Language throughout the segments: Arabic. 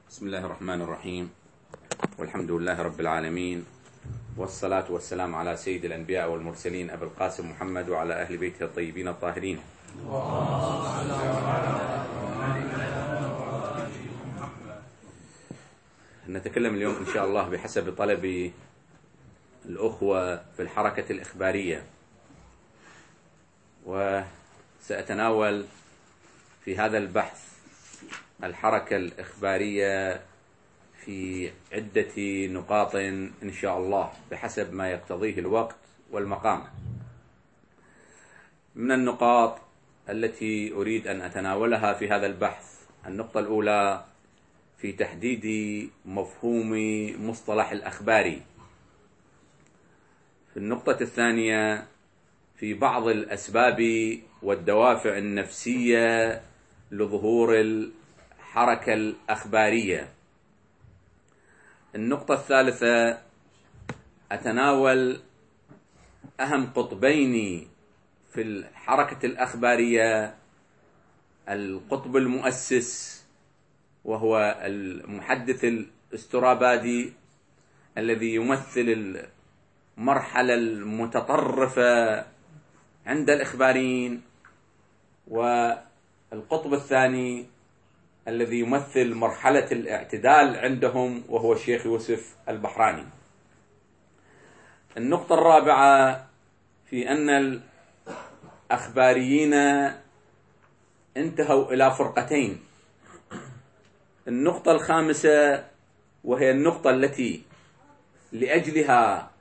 بسم الله الرحمن الرحيم، والحمد لله رب العالمين، والصلاة والسلام على سيد الأنبياء والمرسلين أبي القاسم محمد وعلى أهل بيته الطيبين الطاهرين. نتكلم اليوم إن شاء الله بحسب طلب الأخوة في الحركة الإخبارية، وسأتناول في هذا البحث الحركة الإخبارية في عدة نقاط إن شاء الله بحسب ما يقتضيه الوقت والمقام. من النقاط التي أريد أن أتناولها في هذا البحث: النقطة الأولى في تحديد مفهوم مصطلح الأخباري. في النقطة الثانية في بعض الأسباب والدوافع النفسية لظهور الحركة الأخبارية. النقطة الثالثة أتناول أهم قطبين في الحركة الأخبارية: القطب المؤسس وهو المحدث الاسترابادي الذي يمثل المرحلة المتطرفة عند الإخباريين، والقطب الثاني الذي يمثل مرحلة الاعتدال عندهم وهو الشيخ يوسف البحراني. النقطة الرابعة في أن الأخباريين انتهوا إلى فرقتين. النقطة الخامسة وهي النقطة التي لأجلها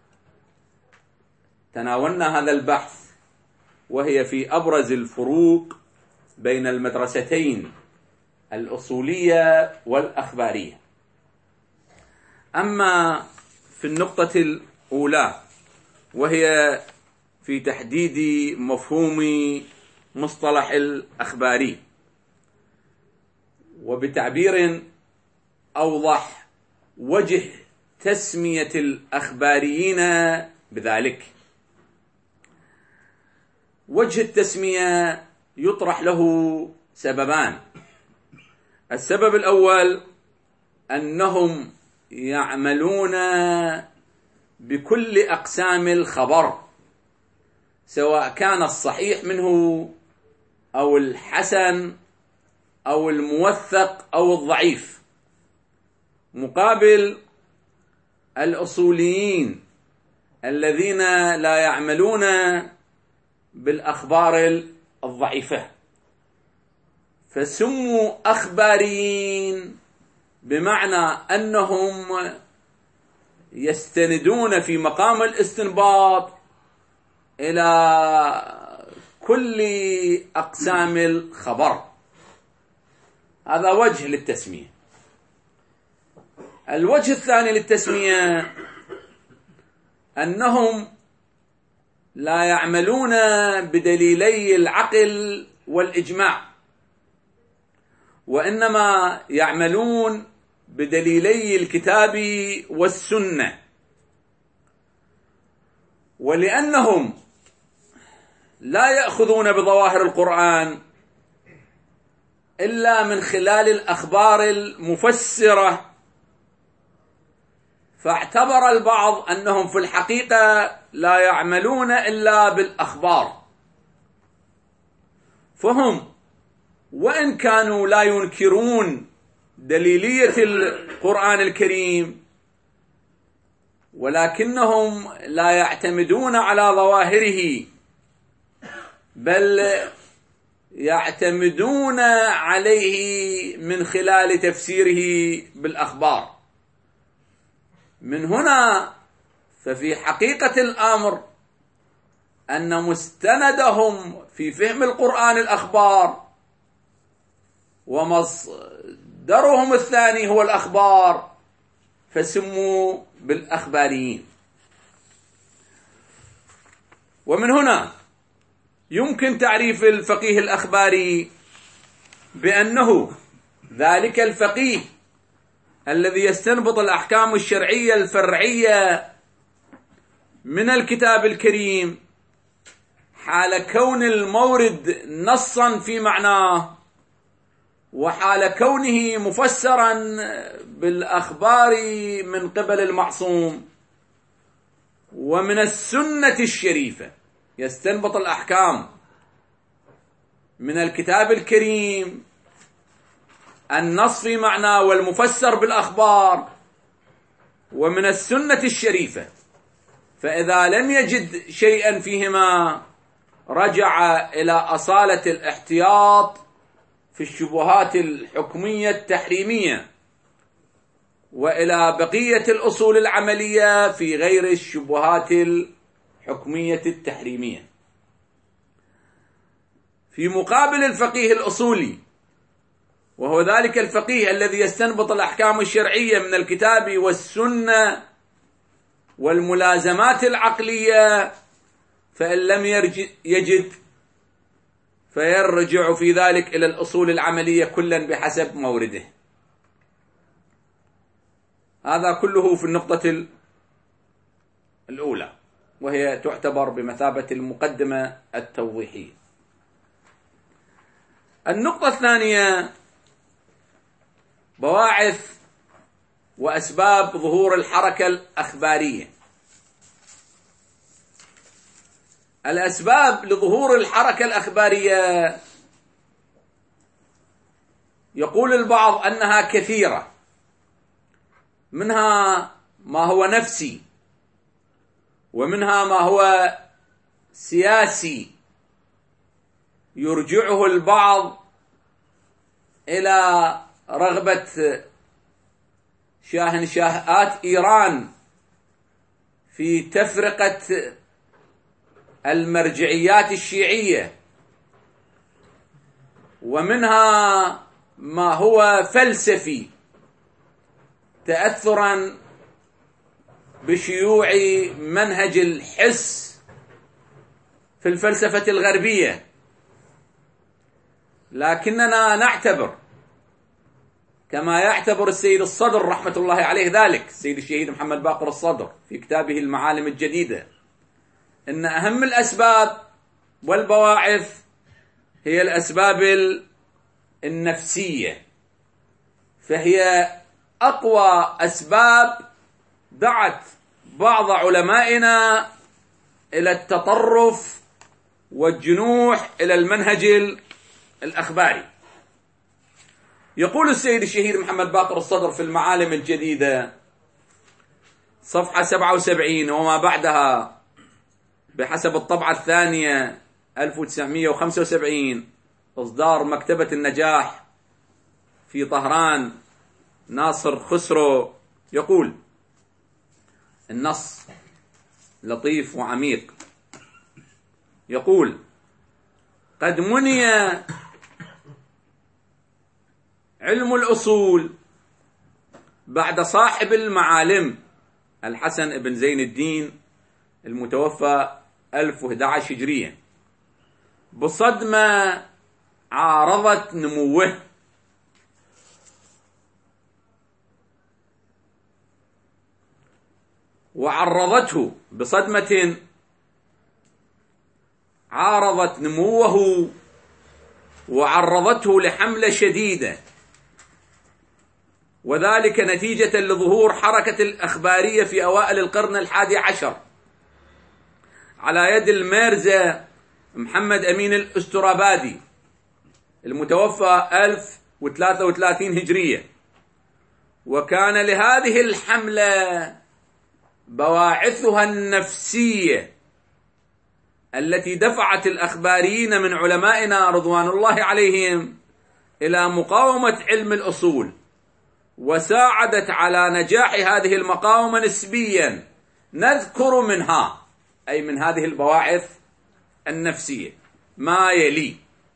تناولنا هذا البحث، وهي في أبرز الفروق بين المدرستين الأصولية والأخبارية. أما في النقطة الأولى وهي في تحديد مفهوم مصطلح الأخباري، وبتعبير أوضح وجه تسمية الأخباريين بذلك. وجه التسمية يطرح له سببان: السبب الأول أنهم يعملون بكل أقسام الخبر، سواء كان الصحيح منه أو الحسن أو الموثق أو الضعيف، مقابل الأصوليين الذين لا يعملون بالأخبار الضعيفة، فسموا أخباريين بمعنى أنهم يستندون في مقام الاستنباط إلى كل أقسام الخبر. هذا وجه للتسمية. الوجه الثاني للتسمية أنهم لا يعملون بدليلي العقل والإجماع، وإنما يعملون بدليلي الكتاب والسنة. ولأنهم لا يأخذون بظواهر القرآن إلا من خلال الأخبار المفسرة، فاعتبر البعض أنهم في الحقيقة لا يعملون إلا بالأخبار، فهم وإن كانوا لا ينكرون دليلية القرآن الكريم، ولكنهم لا يعتمدون على ظواهره، بل يعتمدون عليه من خلال تفسيره بالأخبار. من هنا ففي حقيقة الأمر أن مستندهم في فهم القرآن الأخبار، ومصدرهم الثاني هو الأخبار، فسموا بالأخباريين. ومن هنا يمكن تعريف الفقيه الأخباري بأنه ذلك الفقيه الذي يستنبط الأحكام الشرعية الفرعية من الكتاب الكريم حال كون المورد نصا في معناه، وحال كونه مفسرا بالأخبار من قبل المعصوم، ومن السنة الشريفة يستنبط الأحكام من الكتاب الكريم النص في معنى والمفسر بالأخبار، ومن السنة الشريفة. فإذا لم يجد شيئا فيهما رجع إلى أصالة الاحتياط في الشبهات الحكمية التحريمية، وإلى بقية الأصول العملية في غير الشبهات الحكمية التحريمية. في مقابل الفقيه الأصولي، وهو ذلك الفقيه الذي يستنبط الأحكام الشرعية من الكتاب والسنة والملازمات العقلية، فإن لم يجد فيرجع في ذلك إلى الأصول العملية كلا بحسب مورده. هذا كله في النقطة الأولى، وهي تعتبر بمثابة المقدمة التوضيحية. النقطة الثانية بواعث وأسباب ظهور الحركة الأخبارية. الأسباب لظهور الحركة الأخبارية يقول البعض أنها كثيرة، منها ما هو نفسي، ومنها ما هو سياسي يرجعه البعض إلى رغبة شاهنشاهات إيران في تفرقة المرجعيات الشيعية، ومنها ما هو فلسفي تأثرا بشيوع منهج الحس في الفلسفة الغربية. لكننا نعتبر كما يعتبر السيد الصدر رحمة الله عليه ذلك، السيد الشهيد محمد باقر الصدر في كتابه المعالم الجديدة، إن أهم الأسباب والبواعث هي الأسباب النفسية، فهي أقوى أسباب دعت بعض علمائنا إلى التطرف والجنوح إلى المنهج الأخباري. يقول السيد الشهيد محمد باقر الصدر في المعالم الجديدة صفحة 77 وما بعدها بحسب الطبعة الثانية 1975 إصدار مكتبة النجاح في طهران ناصر خسرو، يقول النص لطيف وعميق، يقول: قد مني علم الأصول بعد صاحب المعالم الحسن بن زين الدين المتوفى 1011 هجرية بصدمة عارضت نموه، وعرضته بصدمة عارضت نموه وعرضته لحملة شديدة، وذلك نتيجة لظهور حركة الأخبارية في أوائل القرن 11 على يد الميرزا محمد أمين الأسترابادي المتوفى 1033 هجرية. وكان لهذه الحملة بواعثها النفسية التي دفعت الأخباريين من علمائنا رضوان الله عليهم إلى مقاومة علم الأصول، وساعدت على نجاح هذه المقاومة نسبيا. نذكر منها، أي من هذه البواعث النفسية، ما يلي.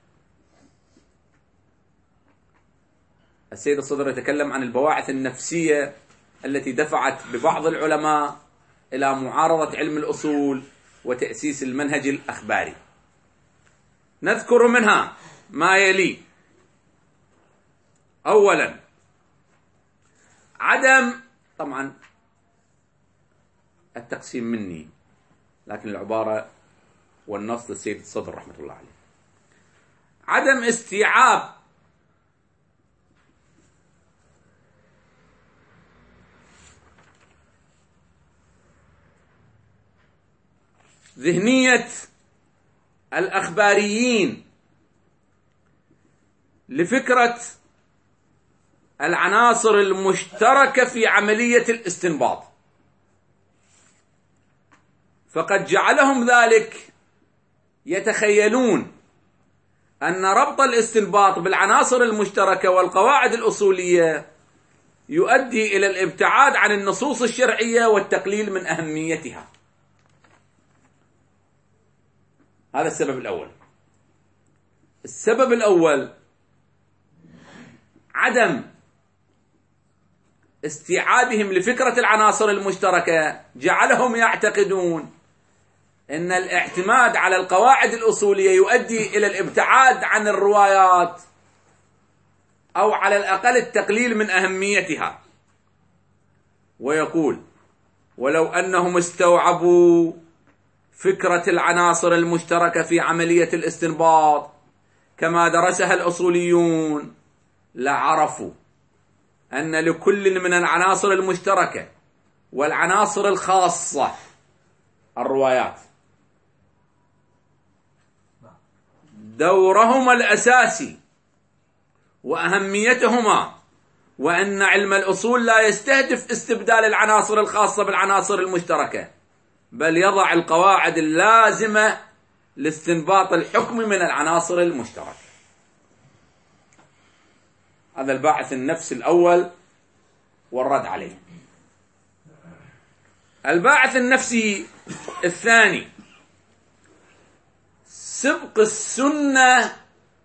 السيد الصدر يتكلم عن البواعث النفسية التي دفعت ببعض العلماء إلى معارضة علم الأصول وتأسيس المنهج الأخباري. نذكر منها ما يلي: أولا، عدم، طبعا التقسيم مني لكن العبارة والنص للسيد الصدر رحمة الله عليه، عدم استيعاب ذهنية الأخباريين لفكرة العناصر المشتركة في عملية الاستنباط، فقد جعلهم ذلك يتخيلون أن ربط الاستنباط بالعناصر المشتركة والقواعد الأصولية يؤدي إلى الابتعاد عن النصوص الشرعية والتقليل من أهميتها. هذا السبب الأول. السبب الأول عدم استيعابهم لفكرة العناصر المشتركة جعلهم يعتقدون أن الاعتماد على القواعد الأصولية يؤدي إلى الابتعاد عن الروايات أو على الأقل التقليل من أهميتها. ويقول: ولو أنهم استوعبوا فكرة العناصر المشتركة في عملية الاستنباط كما درسها الأصوليون لعرفوا أن لكل من العناصر المشتركة والعناصر الخاصة الروايات دورهما الأساسي وأهميتهما، وأن علم الأصول لا يستهدف استبدال العناصر الخاصة بالعناصر المشتركة، بل يضع القواعد اللازمة لاستنباط الحكم من العناصر المشتركة. هذا الباعث النفسي الأول والرد عليه. الباعث النفسي الثاني سبق السنة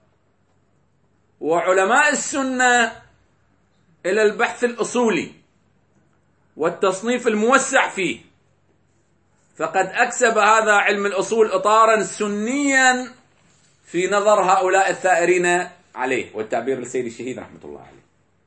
وعلماء السنة إلى البحث الأصولي والتصنيف الموسع فيه، فقد أكسب هذا علم الأصول إطارا سنيا في نظر هؤلاء الثائرين عليه، والتعبير للسيد الشهيد رحمة الله عليه.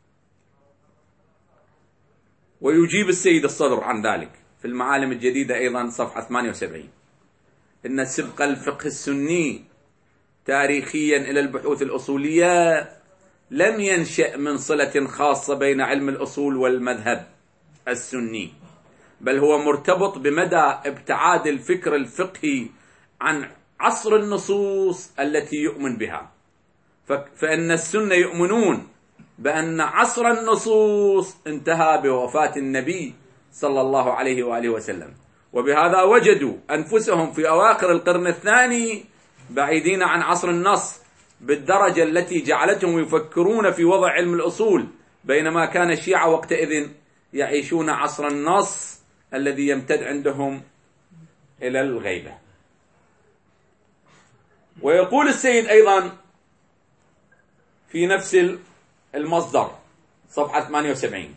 ويجيب السيد الصدر عن ذلك في المعالم الجديدة أيضا صفحة 78: إن سبق الفقه السني تاريخيا إلى البحوث الأصولية لم ينشأ من صلة خاصة بين علم الأصول والمذهب السني، بل هو مرتبط بمدى ابتعاد الفكر الفقهي عن عصر النصوص التي يؤمن بها، فإن السنة يؤمنون بأن عصر النصوص انتهى بوفاة النبي صلى الله عليه وآله وسلم، وبهذا وجدوا أنفسهم في أواخر القرن الثاني بعيدين عن عصر النص بالدرجة التي جعلتهم يفكرون في وضع علم الأصول، بينما كان الشيعة وقتئذ يعيشون عصر النص الذي يمتد عندهم إلى الغيبة. ويقول السيد أيضا في نفس المصدر صفحة 78: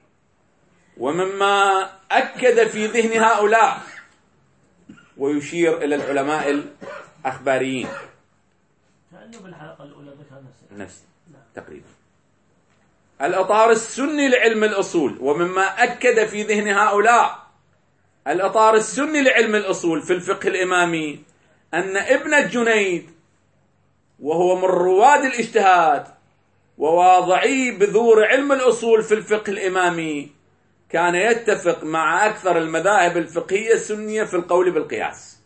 ومما أكد في ذهن هؤلاء، ويشير إلى العلماء الأخباريين كأنه بالحلقة الأولى ذكر نفس تقريبا الإطار السني لعلم الأصول، ومما أكد في ذهن هؤلاء الإطار السني لعلم الأصول في الفقه الإمامي أن ابن الجنيد، وهو من رواد الاجتهاد وواضعي بذور علم الأصول في الفقه الإمامي، كان يتفق مع أكثر المذاهب الفقهية السنية في القول بالقياس.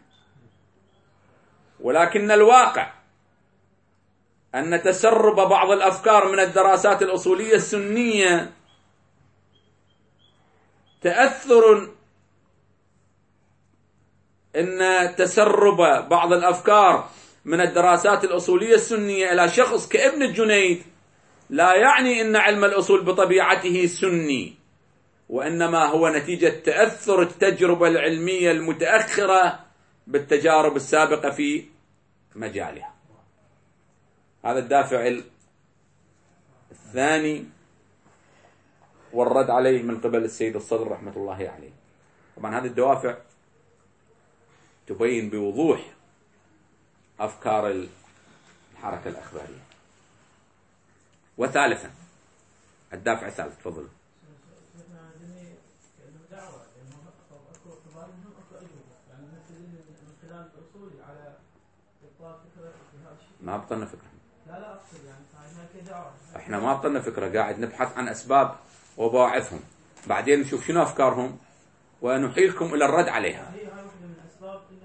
ولكن الواقع أن تسرب بعض الأفكار من الدراسات الأصولية السنية تسرب بعض الأفكار من الدراسات الأصولية السنية إلى شخص كابن الجنيد لا يعني أن علم الأصول بطبيعته سني، وإنما هو نتيجة تأثر التجربة العلمية المتأخرة بالتجارب السابقة في مجالها. هذا الدافع الثاني والرد عليه من قبل السيد الصدر رحمة الله عليه. طبعا هذه الدوافع تبين بوضوح أفكار الحركة الأخبارية. وثالثا الدافع الثالث، تفضل. ما بطلنا فكرة. لا أقصد يعني احنا ما بطلنا فكرة، قاعد نبحث عن أسباب وبواعثهم، بعدين نشوف شنو أفكارهم ونحيلكم إلى الرد عليها. هي واحدة من الأسباب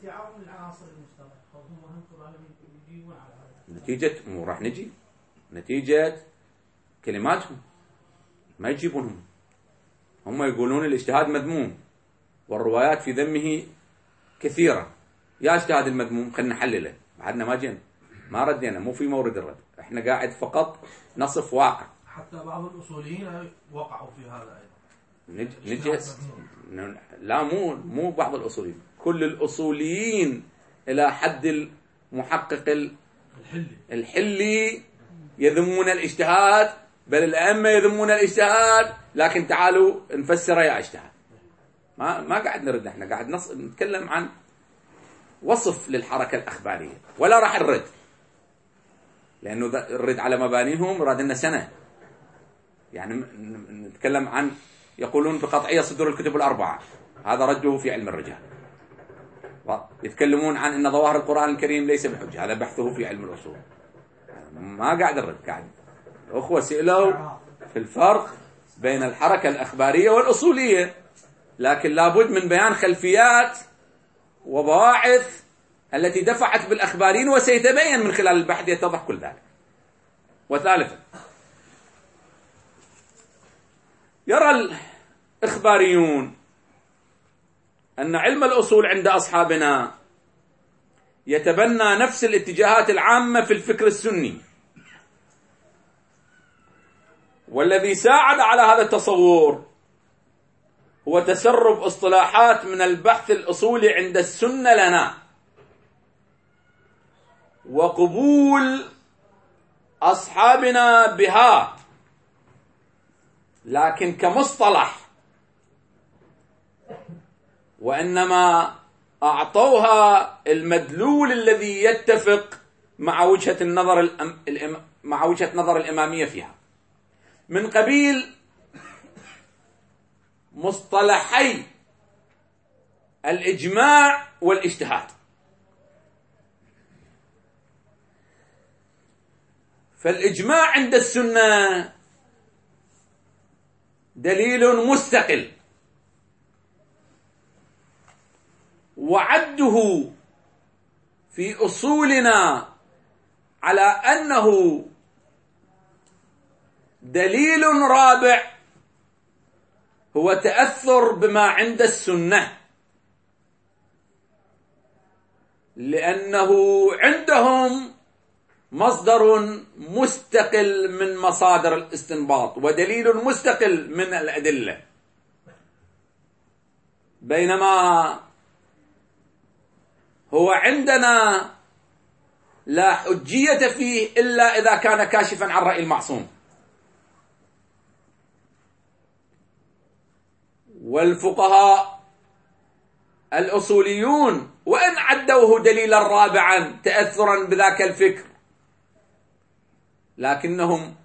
استيعاب من العناصر المشتركة، هم طبعا يجيبون على هذا. نتيجة مو راح نجي نتيجة كلماتهم ما يجيبونهم. هم يقولون الاجتهاد مذموم والروايات في ذمه كثيرة. يا اجتهاد المذموم خلينا نحلله، بعدنا ما جينا ما ردينا، مو في مورد الرد، احنا قاعد فقط نصف واقع. حتى بعض الأصوليين وقعوا في هذا أيضا. نجي لا مو بعض الأصوليين، كل الأصوليين إلى حد المحقق الحلي يذمون الاجتهاد، بل الأئمة يذمون الاجتهاد، لكن تعالوا نفسر يا اجتهاد. ما قاعد نرد، احنا قاعد نتكلم عن وصف للحركة الأخبارية، ولا راح نرد لأنه الرد على مبانيهم راد لنا سنة. يعني نتكلم عن يقولون بقطعية صدور الكتب الأربعة، هذا رده في علم الرجال. يتكلمون عن أن ظواهر القرآن الكريم ليس بحجة، هذا بحثه في علم الأصول. ما قاعد نرد، قاعد الأخوة سئلوا في الفرق بين الحركة الأخبارية والأصولية، لكن لابد من بيان خلفيات وبواعث التي دفعت بالأخباريين، وسيتبين من خلال البحث يتضح كل ذلك. وثالثا، يرى الإخباريون أن علم الأصول عند أصحابنا يتبنى نفس الاتجاهات العامة في الفكر السني، والذي ساعد على هذا التصور هو تسرب اصطلاحات من البحث الأصولي عند السنة لنا، وقبول أصحابنا بها، لكن كمصطلح، وإنما أعطوها المدلول الذي يتفق مع وجهة نظر الإمامية فيها، من قبيل مصطلحي الإجماع والاجتهاد. فالإجماع عند السنة دليل مستقل، وعده في أصولنا على أنه دليل رابع هو تأثر بما عند السنة، لأنه عندهم مصدر مستقل من مصادر الاستنباط ودليل مستقل من الأدلة، بينما هو عندنا لا حجية فيه إلا إذا كان كاشفا عن رأي المعصوم. والفقهاء الأصوليون وإن عدوه دليلا رابعا تأثرا بذاك الفكر، لكنهم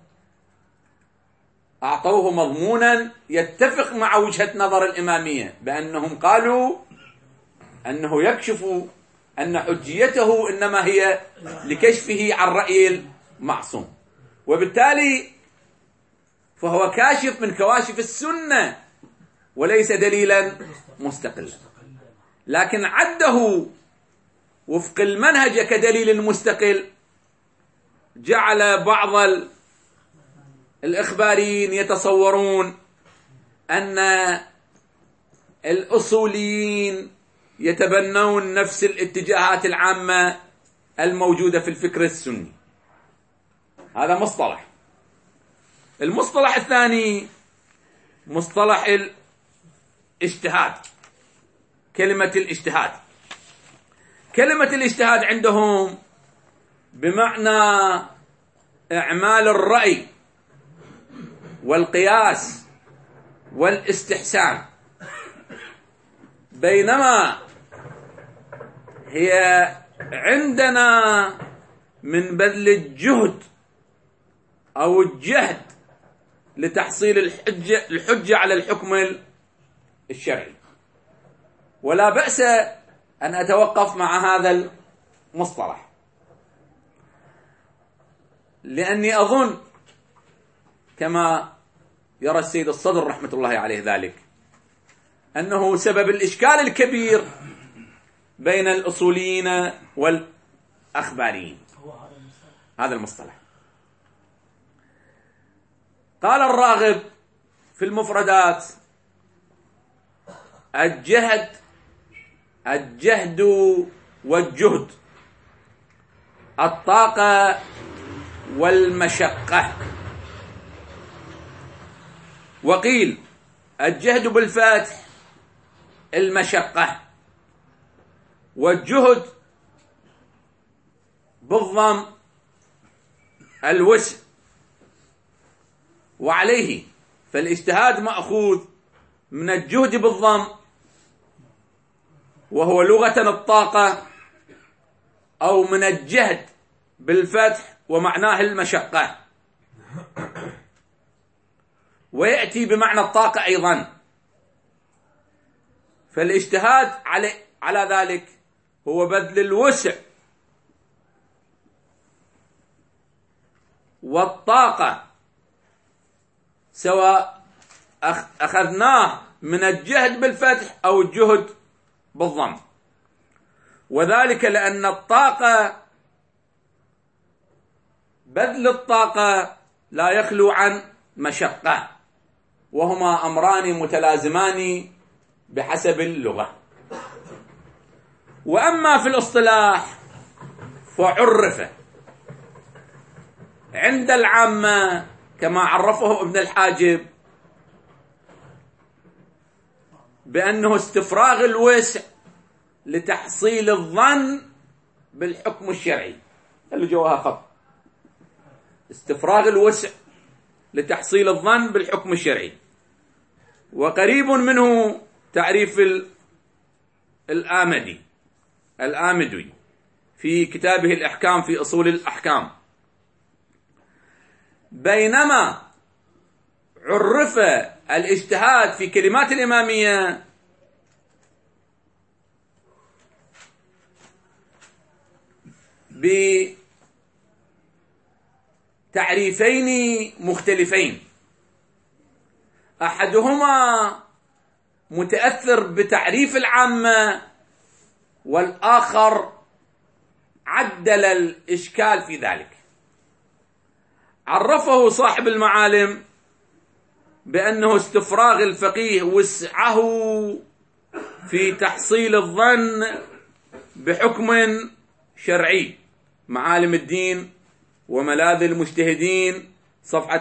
أعطوه مضمونا يتفق مع وجهة نظر الإمامية، بأنهم قالوا أنه يكشف أن حجيته إنما هي لكشفه عن رأي المعصوم، وبالتالي فهو كاشف من كواشف السنة وليس دليلا مستقلا، لكن عده وفق المنهج كدليل مستقل. جعل بعض الإخباريين يتصورون أن الأصوليين يتبنون نفس الاتجاهات العامة الموجودة في الفكر السني. هذا مصطلح. المصطلح الثاني مصطلح الاجتهاد. كلمة الاجتهاد، كلمة الاجتهاد عندهم بمعنى إعمال الرأي والقياس والاستحسان، بينما هي عندنا من بذل الجهد أو الجهد لتحصيل الحجة على الحكم الشرعي. ولا بأس أن أتوقف مع هذا المصطلح، لأني أظن كما يرى السيد الصدر رحمة الله عليه ذلك أنه سبب الإشكال الكبير بين الأصوليين والأخباريين. هذا المصطلح. قال الراغب في المفردات: الجهد والجهد، الطاقة والمشقة. وقيل الجهد بالفتح المشقة، والجهد بالضم الوسع. وعليه فالاجتهاد مأخوذ من الجهد بالضم، وهو لغة الطاقة، أو من الجهد بالفتح ومعناه المشقة، ويأتي بمعنى الطاقة أيضا. فالاجتهاد على ذلك هو بذل الوسع والطاقة، سواء أخذناه من الجهد بالفتح أو الجهد بالضم. وذلك لأن الطاقة، بذل الطاقة لا يخلو عن مشقة، وهما أمران متلازمان بحسب اللغة. وأما في الاصطلاح فعرف عند العامة كما عرفه ابن الحاجب بأنه استفراغ الوسع لتحصيل الظن بالحكم الشرعي. اللي جواها خط: استفراغ الوسع لتحصيل الظن بالحكم الشرعي. وقريب منه تعريف الآمدي في كتابه الأحكام في أصول الأحكام. بينما عرف الاجتهاد في كلمات الإمامية بتعريفين مختلفين، أحدهما متأثر بتعريف العامة، والآخر عدل الإشكال في ذلك. عرفه صاحب المعالم بأنه استفراغ الفقيه وسعه في تحصيل الظن بحكم شرعي، معالم الدين وملاذ المجتهدين، صفحة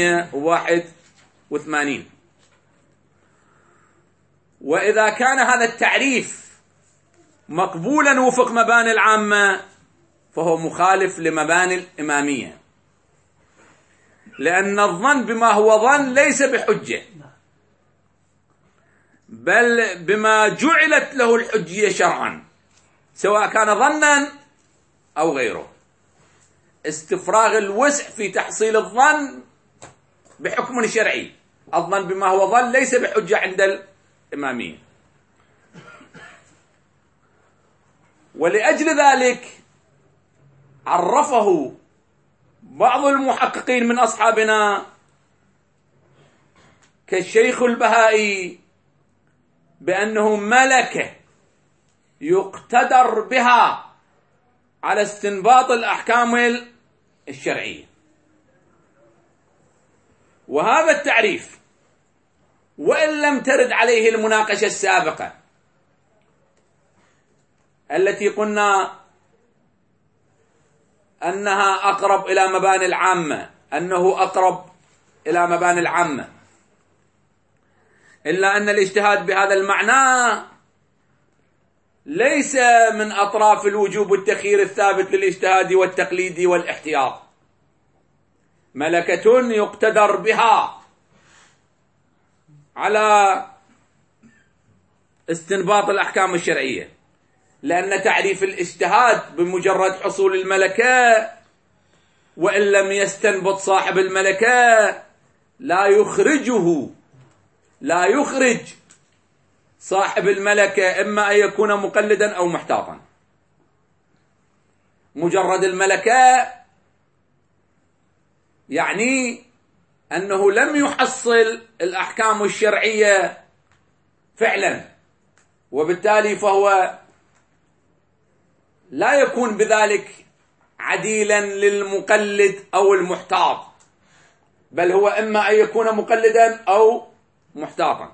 381. وإذا كان هذا التعريف مقبولا وفق مباني العامة، فهو مخالف لمباني الإمامية، لأن الظن بما هو ظن ليس بحجة، بل بما جعلت له الحجية شرعا، سواء كان ظنا أو غيره. استفراغ الوسع في تحصيل الظن بحكم شرعي، الظن بما هو ظن ليس بحجة عند الإمامية. ولأجل ذلك عرفه بعض المحققين من أصحابنا كالشيخ البهائي بأنه ملكة يقتدر بها على استنباط الأحكام الشرعية. وهذا التعريف وإن لم ترد عليه المناقشة السابقة التي قلنا أنها أقرب إلى مباني العامة، أنه أقرب إلى مباني العامة، إلا أن الاجتهاد بهذا المعنى ليس من أطراف الوجوب والتخيير الثابت للاجتهاد والتقليد والاحتياط، ملكة يقتدر بها على استنباط الأحكام الشرعية، لأن تعريف الاجتهاد بمجرد حصول الملكة، وإن لم يستنبط صاحب الملكة لا يخرج صاحب الملكة إما أن يكون مقلدا أو محتاطا. مجرد الملكة يعني أنه لم يحصل الأحكام الشرعية فعلا، وبالتالي فهو لا يكون بذلك عديلا للمقلد أو المحتاط، بل هو إما أن يكون مقلدا أو محتاطا.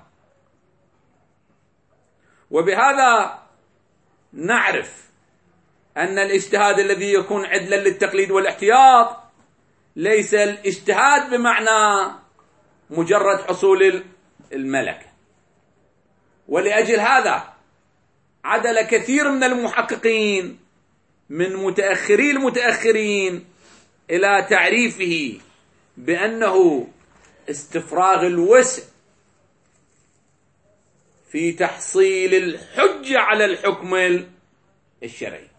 وبهذا نعرف أن الاجتهاد الذي يكون عدلا للتقليد والاحتياط ليس الاجتهاد بمعنى مجرد حصول الملكة. ولأجل هذا عدل كثير من المحققين من متأخري المتأخرين إلى تعريفه بأنه استفراغ الوسع في تحصيل الحجة على الحكم الشرعي.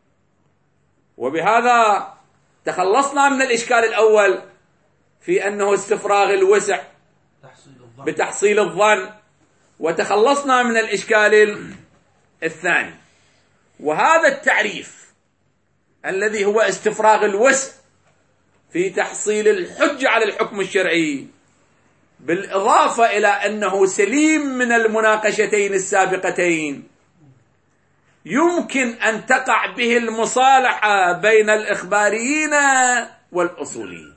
وبهذا تخلصنا من الإشكال الأول في أنه استفراغ الوسع بتحصيل الظن، وتخلصنا من الإشكال الثاني. وهذا التعريف الذي هو استفراغ الوسع في تحصيل الحجة على الحكم الشرعي، بالإضافة إلى أنه سليم من المناقشتين السابقتين، يمكن أن تقع به المصالحة بين الإخباريين والأصوليين.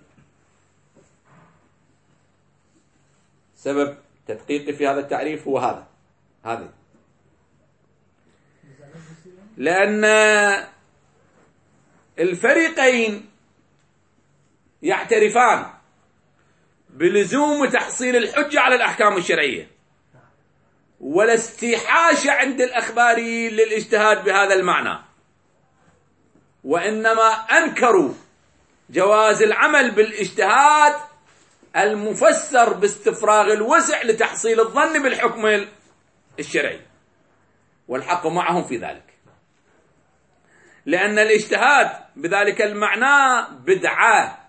سبب تدقيقي في هذا التعريف هو هذا لأن الفريقين يعترفان بلزوم تحصيل الحجة على الأحكام الشرعية، ولا استيحاش عند الأخباريين للاجتهاد بهذا المعنى، وإنما أنكروا جواز العمل بالاجتهاد المفسر باستفراغ الوسع لتحصيل الظن بالحكم الشرعي، والحق معهم في ذلك، لأن الاجتهاد بذلك المعنى بدعة،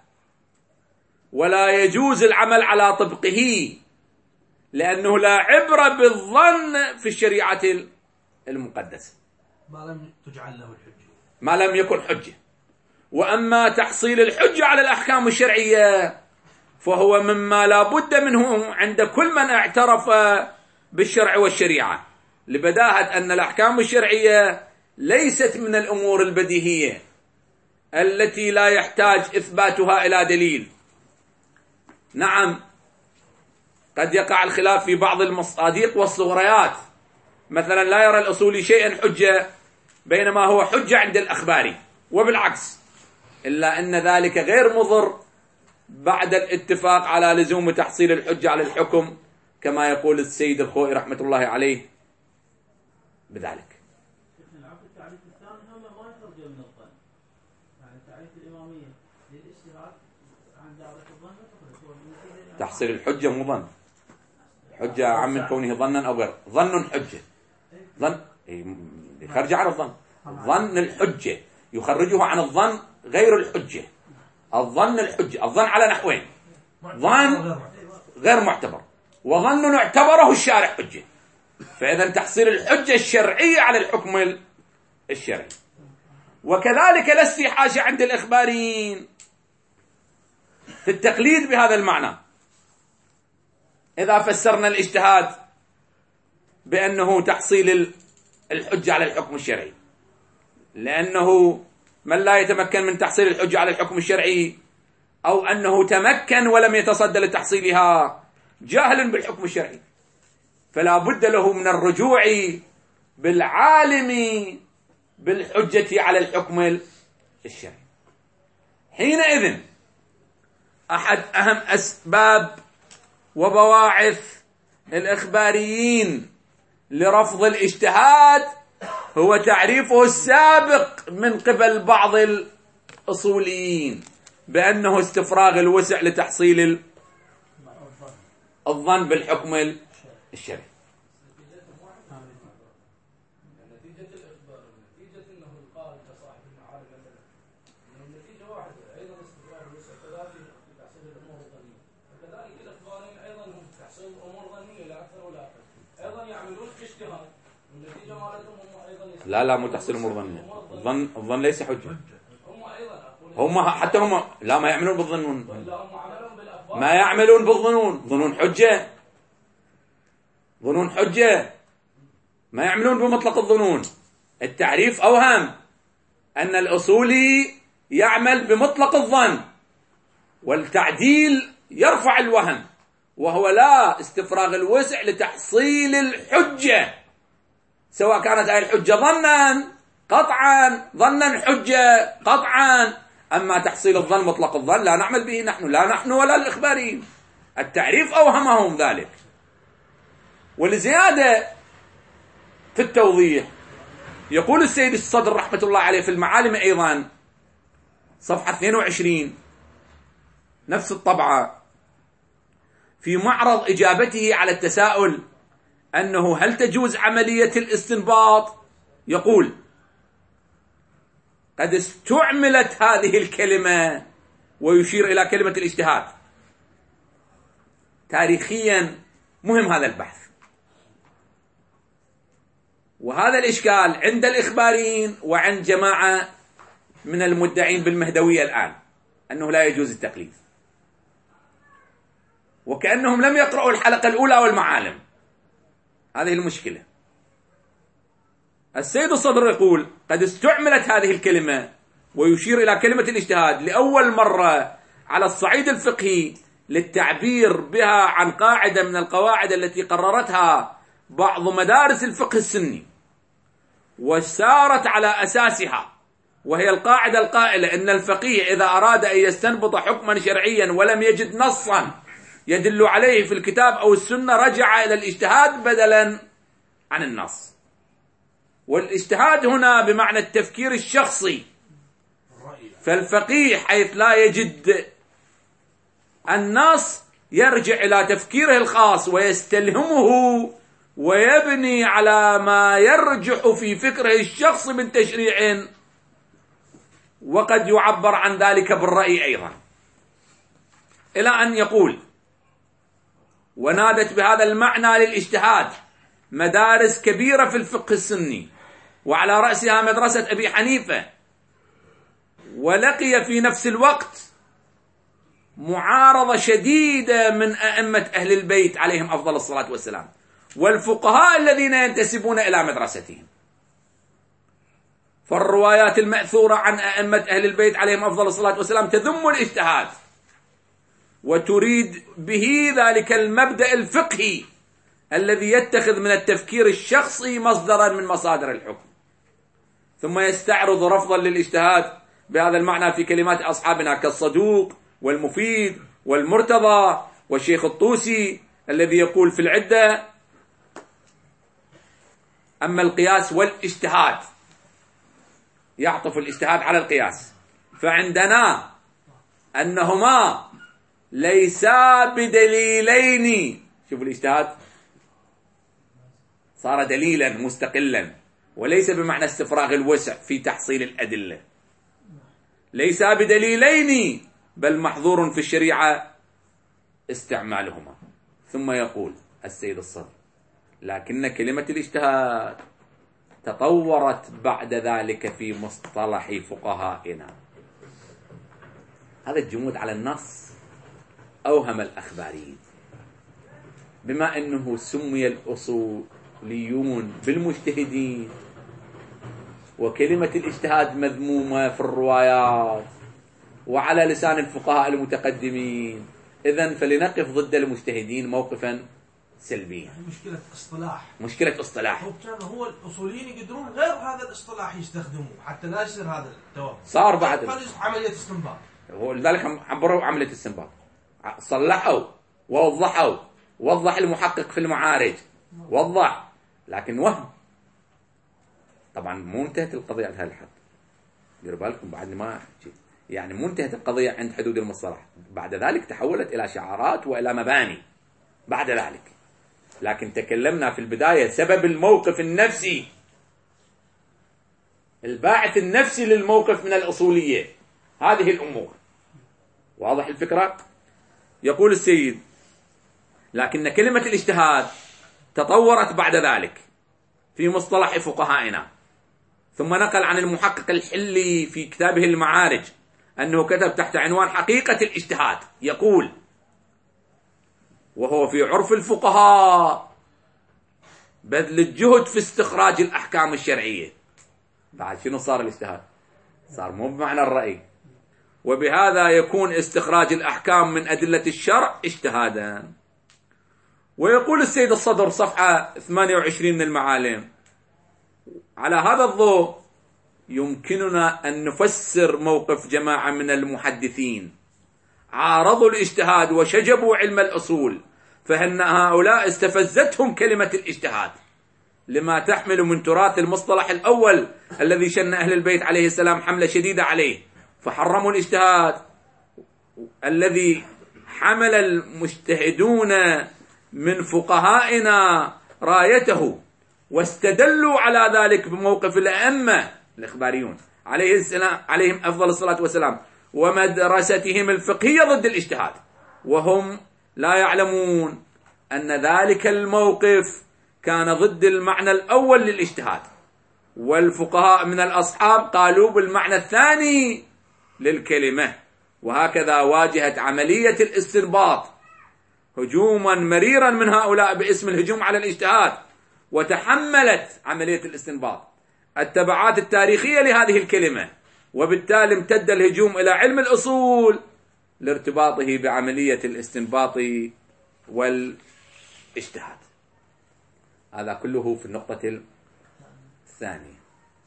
ولا يجوز العمل على طبقه، لأنه لا عبرة بالظن في الشريعة المقدسة ما لم تجعل له الحجة، ما لم يكن حجة. وأما تحصيل الحجة على الأحكام الشرعية فهو مما لا بد منه عند كل من اعترف بالشرع والشريعة، لبداهة أن الأحكام الشرعية ليست من الأمور البديهية التي لا يحتاج إثباتها إلى دليل. نعم، قد يقع الخلاف في بعض المصادق والصغريات، مثلا لا يرى الأصولي شيئا حجة بينما هو حجة عند الأخباري، وبالعكس، إلا أن ذلك غير مضر بعد الاتفاق على لزوم تحصيل الحجة على الحكم، كما يقول السيد الخوئي رحمة الله عليه بذلك. التعريف الثاني هم ما يخرج من الظن، يعني تعريف الإمامية للاجتهاد عن دائرة الظن تحصيل الحجة مو ظن، حجة عن من كونه ظنا أو غير ظن حجة، ظن يخرج عن الظن، ظن الحجة يخرجه عن الظن غير الحجة. الظن الحجة، الظن على نحوين: ظن غير معتبر، وظن اعتبره الشارع حجة. فإذا تحصيل الحجة الشرعية على الحكم الشرعي. وكذلك لا استيحاش عند الإخباريين في التقليد بهذا المعنى إذا فسرنا الاجتهاد بأنه تحصيل الحجة على الحكم الشرعي، لأنه من لا يتمكن من تحصيل الحجة على الحكم الشرعي، أو أنه تمكن ولم يتصدى لتحصيلها، جاهل بالحكم الشرعي، فلا بد له من الرجوع بالعالم بالحجة على الحكم الشرعي. حينئذ أحد أهم أسباب وبواعث الإخباريين لرفض الاجتهاد هو تعريفه السابق من قبل بعض الأصوليين بأنه استفراغ الوسع لتحصيل الظن بالحكم الشرعي. نتيجة الإخبار، نتيجة أنه القائل كصاحب المعارف مثلا، أنه النتيجة واحدة، أيضا استفراغ الوسع كذلك لتحصيل الأمور الظنية، وكذلك الإخباريين أيضا هم تحصيل الأمور الظنية لا أكثر ولا أقل، أيضا يعملون اجتهاد، والنتيجة مالتهم هم أيضا لا مو تحصيل الأمور الظنية، الظن ليس حجة. هم أيضا هم حتى هم لا ما يعملون بالظنون، ولا هم عملهم بالأخبار، ما يعملون بالظنون، ظنون حجة، ظنون حجة، ما يعملون بمطلق الظنون. التعريف أوهم، أن الأصولي يعمل بمطلق الظن، والتعديل يرفع الوهن، وهو لا استفراغ الوسع لتحصيل الحجة، سواء كانت هذه الحجة ظنا قطعا، ظنا حجة قطعا. أما تحصيل الظن مطلق الظن لا نعمل به نحن، لا نحن ولا الإخباريين. التعريف أوهمهم ذلك. ولزيادة في التوضيح يقول السيد الصدر رحمة الله عليه في المعالم أيضا صفحة 22 نفس الطبعة، في معرض إجابته على التساؤل أنه هل تجوز عملية الاستنباط، يقول: قد استعملت هذه الكلمة، ويشير إلى كلمة الاجتهاد. تاريخيا مهم هذا البحث، وهذا الإشكال عند الإخباريين وعند جماعة من المدعين بالمهدوية الآن، أنه لا يجوز التقليد، وكأنهم لم يقرأوا الحلقة الأولى والمعالم. هذه المشكلة. السيد الصدر يقول: قد استعملت هذه الكلمة، ويشير إلى كلمة الاجتهاد لأول مرة على الصعيد الفقهي للتعبير بها عن قاعدة من القواعد التي قررتها بعض مدارس الفقه السني وسارت على أساسها، وهي القاعدة القائلة أن الفقيه إذا أراد أن يستنبط حكما شرعيا ولم يجد نصا يدل عليه في الكتاب أو السنة رجع إلى الاجتهاد بدلا عن النص. والاجتهاد هنا بمعنى التفكير الشخصي، فالفقيه حيث لا يجد النص يرجع إلى تفكيره الخاص ويستلهمه ويبني على ما يرجح في فكره الشخصي من تشريع، وقد يعبر عن ذلك بالرأي أيضا، إلى أن يقول: ونادت بهذا المعنى للاجتهاد مدارس كبيرة في الفقه السني، وعلى رأسها مدرسة أبي حنيفة، ولقي في نفس الوقت معارضة شديدة من أئمة أهل البيت عليهم أفضل الصلاة والسلام، والفقهاء الذين ينتسبون إلى مدرستهم. فالروايات المأثورة عن أئمة أهل البيت عليهم أفضل الصلاة والسلام تذم الاجتهاد، وتريد به ذلك المبدأ الفقهي الذي يتخذ من التفكير الشخصي مصدرا من مصادر الحكم، ثم يستعرض رفضا للاجتهاد بهذا المعنى في كلمات أصحابنا كالصدوق والمفيد والمرتضى والشيخ الطوسي الذي يقول في العدة: أما القياس والاجتهاد، يعطف الاجتهاد على القياس، فعندنا أنهما ليسا بدليلين. شوفوا الاجتهاد صار دليلا مستقلا، وليس بمعنى استفراغ الوسع في تحصيل الأدلة، ليس بدليلين بل محظور في الشريعة استعمالهما. ثم يقول السيد الصدر: لكن كلمة الاجتهاد تطورت بعد ذلك في مصطلح فقهائنا. هذا الجمود على النص أوهم الأخباريين، بما أنه سمي الأصوليون بالمجتهدين، وكلمة الاجتهاد مذمومة في الروايات وعلى لسان الفقهاء المتقدمين، إذن فلنقف ضد المجتهدين موقفا سلبيا. مشكلة اصطلاح، مشكلة اصطلاح. هو الأصوليين يقدرون غير هذا الاصطلاح يستخدموه حتى لا يصير هذا التوافق. صار بعد عملية استنباط، ولذلك عبروا عملية الاستنباط، صلحوا ووضحوا، وضح المحقق في المعارج وضح، لكن وهم. طبعا مو انتهت القضية عند هذا الحد، ديروا بالكم، بعد ما يعني مو انتهت القضية عند حدود المصطلح، بعد ذلك تحولت إلى شعارات وإلى مباني بعد ذلك. لكن تكلمنا في البداية سبب الموقف النفسي، الباعث النفسي للموقف من الأصولية، هذه الأمور. واضح الفكرة؟ يقول السيد: لكن كلمة الاجتهاد تطورت بعد ذلك في مصطلح فقهائنا. ثم نقل عن المحقق الحلي في كتابه المعارج أنه كتب تحت عنوان حقيقة الاجتهاد، يقول: وهو في عرف الفقهاء بذل الجهد في استخراج الأحكام الشرعية. بعد شنو صار الاجتهاد؟ صار مو بمعنى الرأي. وبهذا يكون استخراج الأحكام من أدلة الشرع اجتهادا. ويقول السيد الصدر صفحة 28 من المعالم: على هذا الضوء يمكننا أن نفسر موقف جماعة من المحدثين عارضوا الاجتهاد وشجبوا علم الأصول، فإن هؤلاء استفزتهم كلمة الاجتهاد لما تحمل من تراث المصطلح الأول الذي شن أهل البيت عليه السلام حملة شديدة عليه، فحرموا الاجتهاد الذي حمل المجتهدون من فقهائنا رايته، واستدلوا على ذلك بموقف الأئمة الإخباريون عليهم أفضل الصلاة والسلام ومدرستهم الفقهية ضد الاجتهاد، وهم لا يعلمون أن ذلك الموقف كان ضد المعنى الأول للاجتهاد، والفقهاء من الأصحاب قالوا بالمعنى الثاني للكلمة. وهكذا واجهت عملية الاستنباط هجوما مريرا من هؤلاء باسم الهجوم على الاجتهاد، وتحملت عملية الاستنباط التبعات التاريخية لهذه الكلمة، وبالتالي امتد الهجوم إلى علم الأصول لارتباطه بعملية الاستنباط والاجتهاد. هذا كله في النقطة الثانية.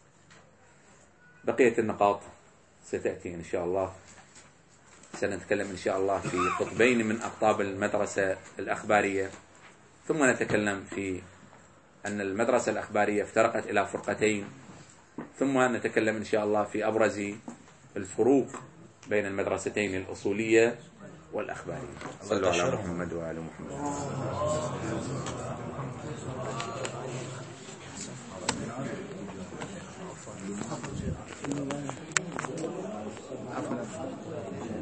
بقية النقاط ستأتي إن شاء الله. سنتكلم إن شاء الله في قطبين من أقطاب المدرسة الأخبارية، ثم نتكلم في أن المدرسة الأخبارية افترقت إلى فرقتين، ثم نتكلم إن شاء الله في أبرز الفروق بين المدرستين الأصولية والأخبارية. صلوا على محمد وآل محمد.